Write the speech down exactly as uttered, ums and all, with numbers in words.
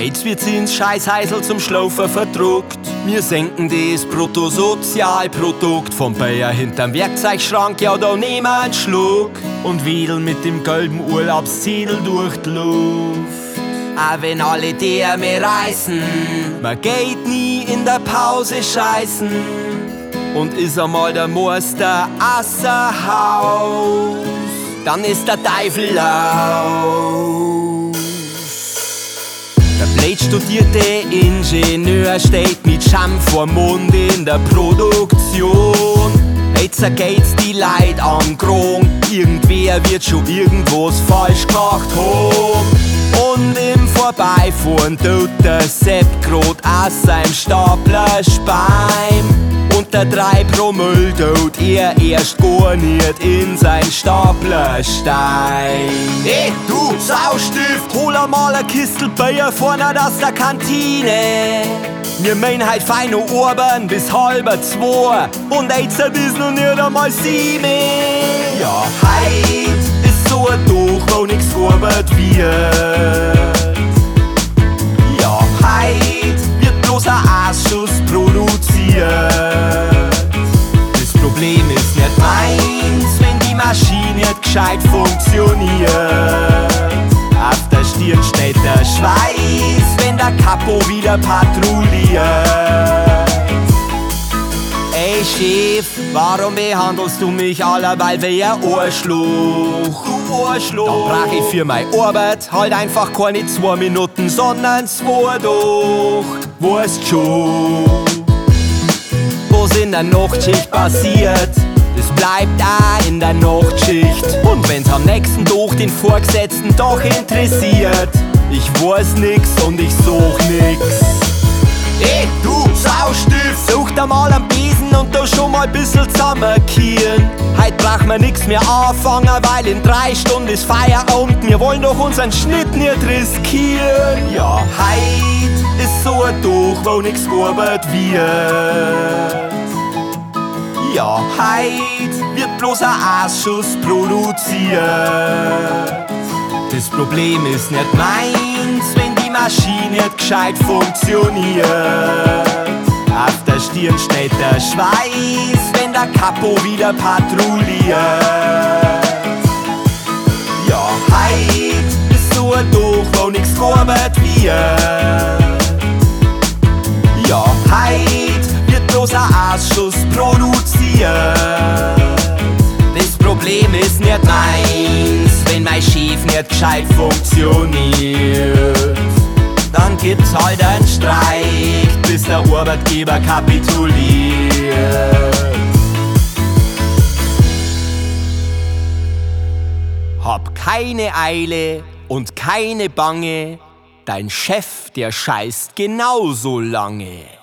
Jetzt wird's ins Scheißheisel zum Schlaufen verdruckt. Wir senken das Bruttosozialprodukt vom Bayer hinterm Werkzeugschrank, ja da nehmen wir einen Schluck und wedeln mit dem gelben Urlaubsziel durch die Luft. Auch wenn alle Därme reißen, man geht nie in der Pause scheißen und ist einmal der Meister außer Haus, dann ist der Teufel aus. Der blöd studierte Ingenieur steht mit Scham vorm Mund in der Produktion. Jetzt geht's die Leid am Kron, irgendwer wird schon irgendwas falsch gemacht haben. Und im Vorbeifahren tut der Sepp grad aus seinem Staplerspeim. Unter drei Promille tut er erst gar nicht in sein Staplerstein. Hey, du Saustift, hol einmal ein Kistel Bier vorne aus der Kantine. Wir meinen heut fein noch oben bis halb zwei und jetzt ist noch nicht einmal sieben. Ja, heut ist so ein Tag, wo nix gearbeitet wird. Ja, heut wird bloß ein Ausschuss produziert. Das Problem ist nicht meins, wenn die Maschine nicht gescheit funktioniert. Auf der Stirn steht der Schweiß, wenn der Kapo wieder patrouilliert. Ey Chef, warum behandelst du mich allerweil wie ein Arschloch? Du Arschloch! Dann brauch ich für meine Arbeit halt einfach keine zwei Minuten, sondern zwei doch. Weißt schon, was in der Nachtschicht passiert, das bleibt auch in der Nachtschicht. Und wenn's am nächsten Tag den Vorgesetzten doch interessiert, ich weiß nix und ich such nix. Ey, du Saustift, such da mal am Besen und da schon mal bissl zusammenkehren. Heut braucht man nix mehr anfangen, weil in drei Stunden ist Feierabend. Wir wollen doch unseren Schnitt nicht riskieren. Ja, heut ist so ein Tag, wo nix gearbeitet wird. Ja, heut wird bloß ein Ausschuss produziert. Das Problem ist nicht meins, wenn die Maschine nicht gescheit funktioniert. Auf der Stirn steht der Schweiß, wenn der Kapo wieder patrouilliert. Ja, heut ist so ein Tag, wo nix gearbeitet wird. Ja, heut wird bloß ein Ausschuss produziert. Das Problem ist nicht meins, wenn mein Chef nicht gescheit funktioniert. Dann gibt's halt einen Streik, bis der Arbeitgeber kapituliert. Hab keine Eile und keine Bange, dein Chef, der scheißt genauso lange.